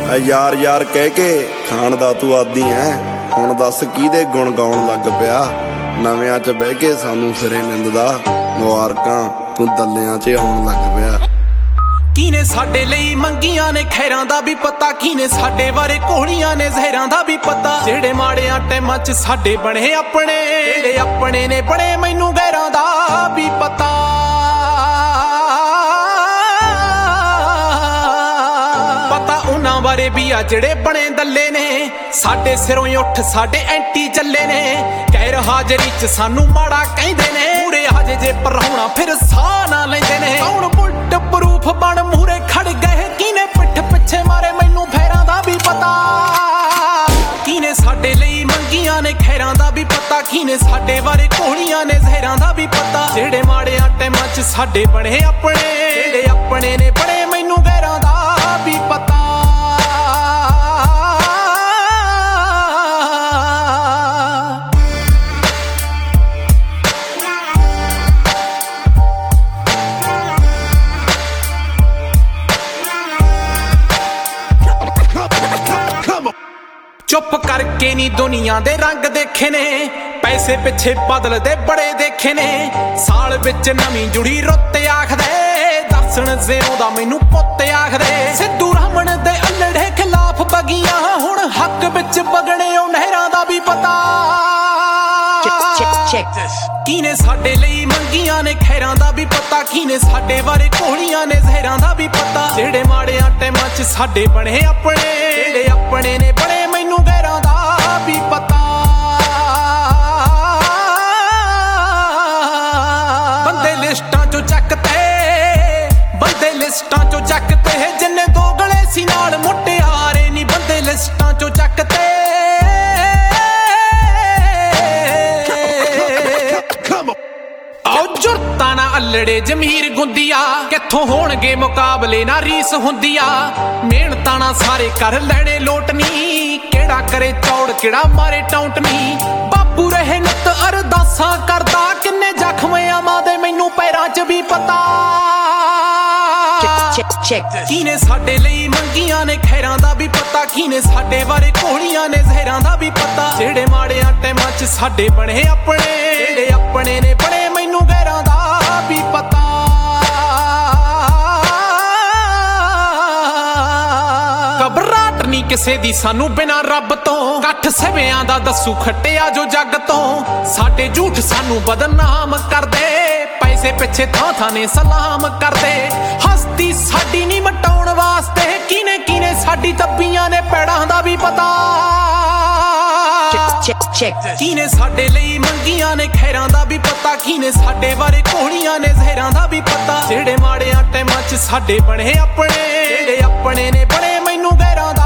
यार यार कह के खान दा तू आदी है, हुण दस किहदे गुण गाउण लग पिया। नविआं च बह के सानू सिरे निंददा, मुबारकां तू दल्लियां च आउण लग पिया। किने साडे लई मंगियां ने खैरां दा भी पता, किने साडे बारे कोहड़ियां ने जहरां दा भी पता। जेड़े माड़ियां टैमां च साडे बने अपने, जेड़े अपने ने बने मैनू गैरां दा भी पता। उन्हां बारे भी आ जेड़े बने दल्ले ने, साडे सिरों उठ साडे एंटी चले ने। गैर हाजरी च सानू माड़ा कहिंदे ने, मूरे आजे जे परौणा फिर साह ना लैंदे ने। कौन बुलट प्रूफ बन मूरे खड़ गए, किने पिठ पिछे मारे मैनू फेरां दा भी पता। किने साडे लई मंगियां ने खैरां दा भी पता, किने साडे बारे कोहड़ियां ने जहरां दा भी पता। जेड़े माड़ियां टैमां च साडे बने अपने, जेड़े अपने ने बने मैनू गैरां दा भी पता। चुप करके नी दुनिया दे रंग देखे ने, पैसे पिछे बदलदे बड़े देखे ने। साल विच नवीं जुड़ी रुत आखदे, दर्शन जिउंदा मैनू पुत आखदे। सिद्धू रामण दे अल्लड़े खिलाफ बगियां, हुण हक विच बगणे ओ नहरां दा भी पता। किने साडे लई मंगियां ने खैरां दा भी पता, किने साडे बारे कोहड़ियां ने जहरां दा भी पता। जेड़े माड़ियां टैमां च साडे बने अपने, जेड़े अपने ने बने मैनू गैरां दा भी पता। बंदे लिस्टां चों चकते, बंदे लिस्टां चों चकते, जिन्ने दो गले सी नाल मुटियारे नी बंदे लिस्टां चों चकते। जुरता ना अल्लड़े जमीर गुंदिया, कित्थों होणगे मुकाबले ना रीस हुंदिया। मेहनता ना सारे कर लैणे लोटनी, केड़ा करे चौड़ केड़ा मारे टौंटनी। बापू रहे नित अरदासां करदा, किन्ने जख्म आमां दे मैनू पैरां च भी पता। किने साडे लई मंगियां ने खैरां दा भी पता, किने साडे बारे कोहड़ियां ने जहरां दा भी पता। जेड़े माड़ियां टैमां च साडे बने अपने, जेड़े अपने ने बने मैनू गैरां दा भी पता। घबराहट नी किसे दी सानू बिना रब तो, कठ सवियां दा दस्सू खट्टिया जो जग तो। साडे झूठ सानू बदनाम करदे, पैसे पिछे थां थां ने सलाम करदे। हस्ती साडी नी मटाउण वास्ते, किने किने साडी दब्बियां ने पैड़ां दा भी पता। किने साडे लई मंगियां ने खैरां दा भी पता, किने साडे बारे कोहड़ियां ने जहरां दा भी पता। जेड़े माड़ियां टैमां च साडे बने अपने, जेड़े अपने ने बने मैनू गैरां